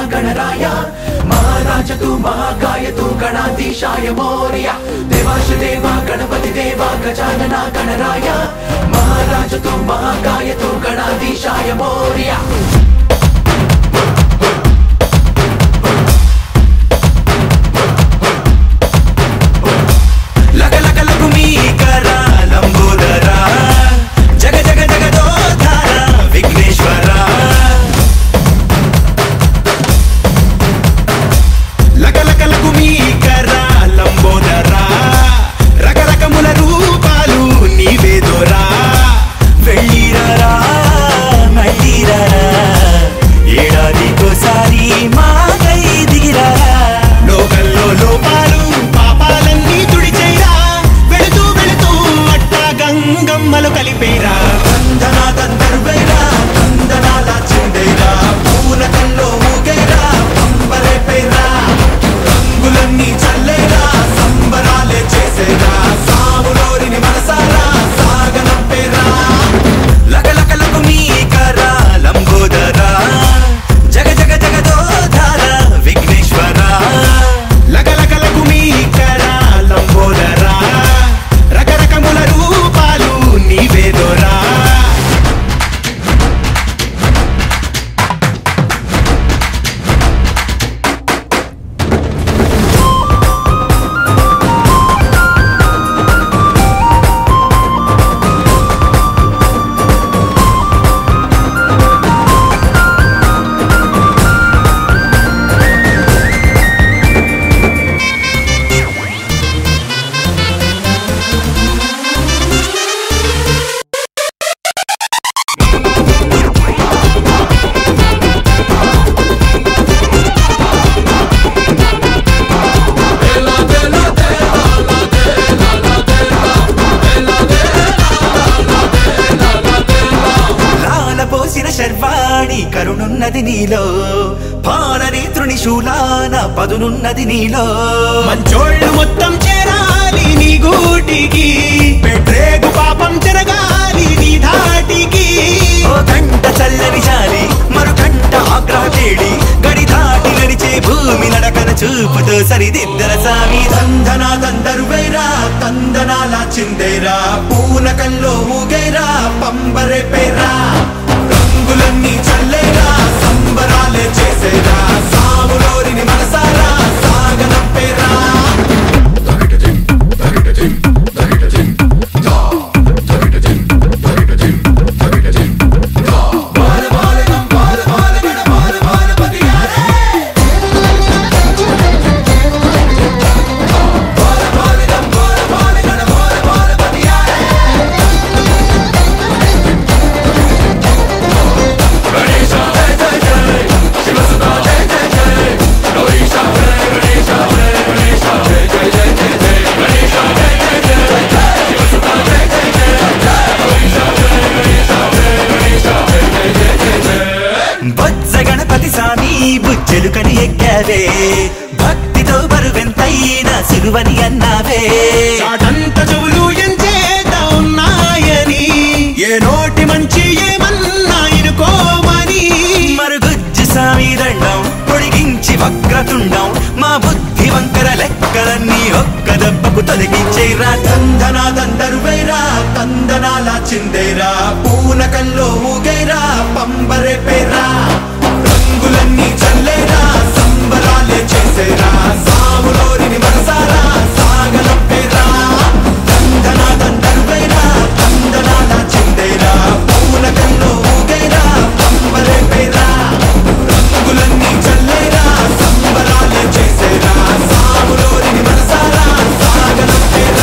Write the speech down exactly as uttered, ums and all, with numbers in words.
गणराय महाराज तू महाकाय तू गणाधीशाय मोरया देवाश देवा गणपति देवा गजानना गणराय महाराज तू महाकाय तू गणाधीशाय मोरया శర్వాణి కరుణున్నది నీలో పాలనేత్రుని శూలాన పదునున్నది నీలో మంచోళ్ళు మొత్తం చేరాలి నీ గూటికి పెట్రేగు పాపం చెరగాలి నీ ధాటికి ఓ కంట చల్లని జాలి మరు కంట ఆగ్రహ కేడి గడి దాటి నడిచే భూమి నడకన చూపుతో సరిదిద్దర సామి తందనా తందరువైరా తందనాల చిందేరా పూనకంలో ఊగైరా పంబరే పేరా రంగులన్నీ చల్లేరా సంబరాలే చేసేరా సాములోరిని మనసారా సాగనంపేరా బుచ్చెలుకని ఎక్కావే భక్తితో బరువెంతైనా సిలువని అన్నావే చాటంత చెవులు ఎంచేత ఉన్నాయని ఏ నోటి మంచి ఏమన్నా ఇనుకోమని మరుగుజ్జు సామి దండం పొడిగించి వక్రతుండం మా బుద్ధి వంకర లెక్కలన్నీ ఒక్క దెబ్బకు తొలగించేరా తందనా తందరువైరా తందనాల చిందేరా పూనకంలో ఊగే